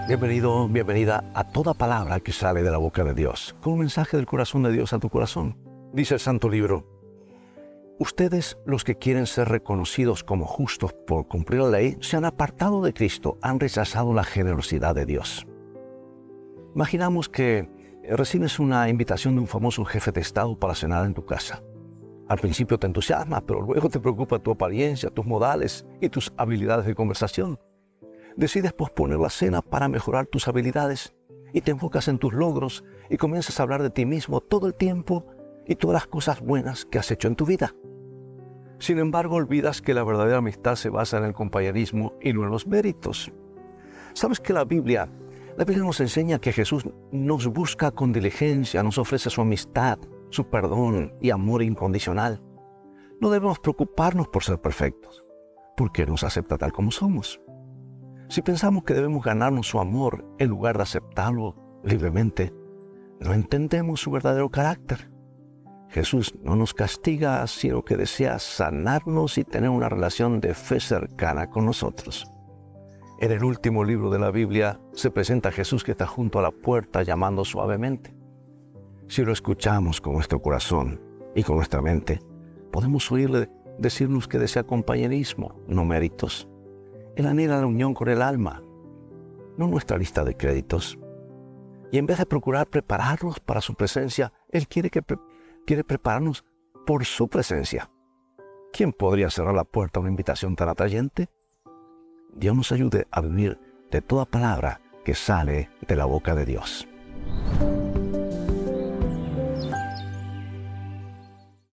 Bienvenido, bienvenida a toda palabra que sale de la boca de Dios, con un mensaje del corazón de Dios a tu corazón. Dice el Santo Libro: ustedes, los que quieren ser reconocidos como justos por cumplir la ley, se han apartado de Cristo, han rechazado la generosidad de Dios. Imaginamos que recibes una invitación de un famoso jefe de Estado para cenar en tu casa. Al principio te entusiasma, pero luego te preocupa tu apariencia, tus modales y tus habilidades de conversación. Decides posponer la cena para mejorar tus habilidades y te enfocas en tus logros y comienzas a hablar de ti mismo todo el tiempo y todas las cosas buenas que has hecho en tu vida. Sin embargo, olvidas que la verdadera amistad se basa en el compañerismo y no en los méritos. ¿Sabes que la Biblia nos enseña que Jesús nos busca con diligencia, nos ofrece su amistad, su perdón y amor incondicional? No debemos preocuparnos por ser perfectos, porque nos acepta tal como somos. Si pensamos que debemos ganarnos su amor en lugar de aceptarlo libremente, no entendemos su verdadero carácter. Jesús no nos castiga, sino que desea sanarnos y tener una relación de fe cercana con nosotros. En el último libro de la Biblia se presenta a Jesús que está junto a la puerta llamando suavemente. Si lo escuchamos con nuestro corazón y con nuestra mente, podemos oírle decirnos que desea compañerismo, no méritos. Él anhela la unión con el alma, no nuestra lista de créditos. Y en vez de procurar prepararnos para su presencia, Él quiere prepararnos por su presencia. ¿Quién podría cerrar la puerta a una invitación tan atrayente? Dios nos ayude a vivir de toda palabra que sale de la boca de Dios.